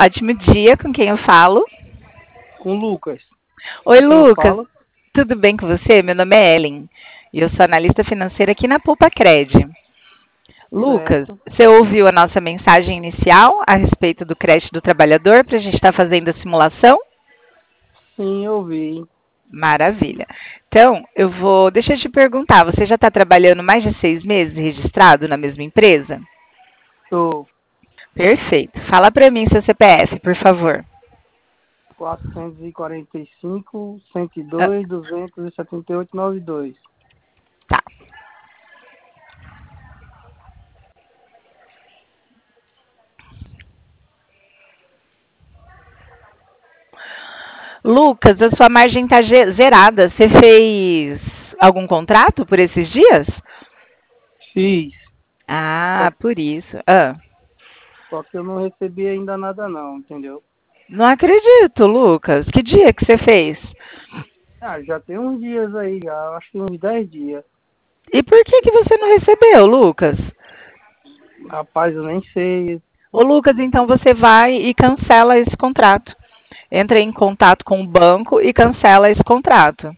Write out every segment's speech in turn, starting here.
Ótimo dia, com quem eu falo? Com o Lucas. Oi, Com quem eu Lucas, falo? tudo bem com você? Meu nome é Ellen e eu sou analista financeira aqui na Poupa Cred. Lucas, Certo. você ouviu a nossa mensagem inicial a respeito do crédito do trabalhador para a gente estar fazendo a simulação? Sim, eu vi. Maravilha. Então, deixa eu te perguntar, você já está trabalhando mais de 6 meses registrado na mesma empresa? Tô Perfeito. Fala para mim seu CPF, por favor. 445, cento e Ah, dois 278 92. tá. Lucas, a sua margem está zerada. Você fez algum contrato por esses dias? Fiz. Só, Ah, por isso. Ah, só que eu não recebi ainda nada não, entendeu? não acredito, Lucas. Que dia que você fez? Já tem uns dias aí, já. Acho que uns 10 dias. E por que que você não recebeu, Lucas? Rapaz, eu nem sei. Ô, Lucas, então você vai e cancela esse contrato. Entra em contato com o banco e cancela esse contrato.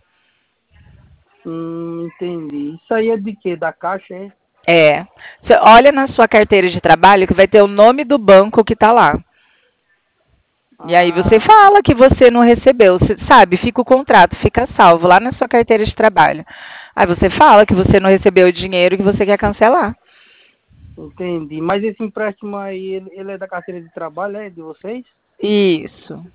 Entendi. Isso aí é de quê? Da Caixa, é? É. Você olha na sua carteira de trabalho que vai ter o nome do banco que está lá. E aí você Ah, fala que você não recebeu, você sabe? Fica o contrato, fica salvo lá na sua carteira de trabalho. Aí você fala que você não recebeu o dinheiro e que você quer cancelar. entendi. Mas esse empréstimo aí, ele é da carteira de trabalho, é de vocês? Isso.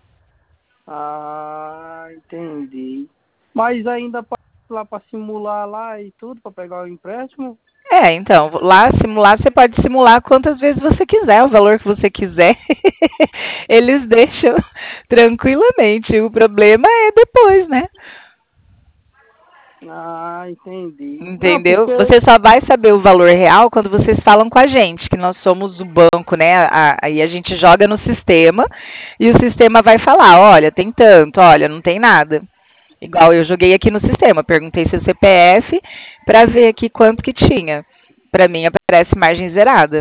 Entendi. Mas ainda lá para simular lá e tudo, para pegar o empréstimo? É, então, lá simular, você pode simular quantas vezes você quiser, o valor que você quiser. Eles deixam tranquilamente. O problema é depois, né? Entendi. Não, Entendeu? porque. Você só vai saber o valor real quando vocês falam com a gente, que nós somos o banco, né? Aí a gente joga no sistema e o sistema vai falar: olha, tem tanto, olha, não tem nada. Igual eu joguei aqui no sistema, perguntei seu CPF para ver aqui quanto que tinha. Para mim aparece margem zerada.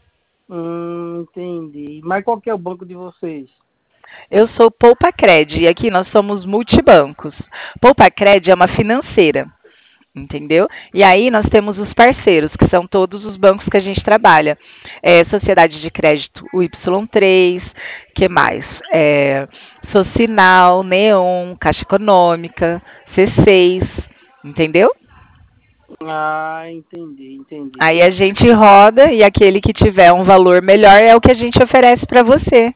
Entendi. Mas qual que é o banco de vocês? Eu sou Poupa Cred e aqui nós somos multibancos. Poupa Cred é uma financeira. Entendeu? E aí nós temos os parceiros, que são todos os bancos que a gente trabalha. Sociedade de Crédito, o Y3, que mais? Socinal, Neon, Caixa Econômica, C6, entendeu? Entendi, entendi. Aí a gente roda e aquele que tiver um valor melhor é o que a gente oferece para você.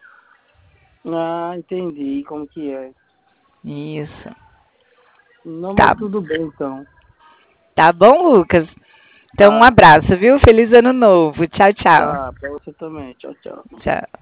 Entendi como que é. Isso. Não, mas Tá, tudo bem então. tá bom, Lucas? Então um Tá, abraço, viu? Feliz ano novo. Tchau, tchau. tá, pra você também. Tchau, tchau. Tchau.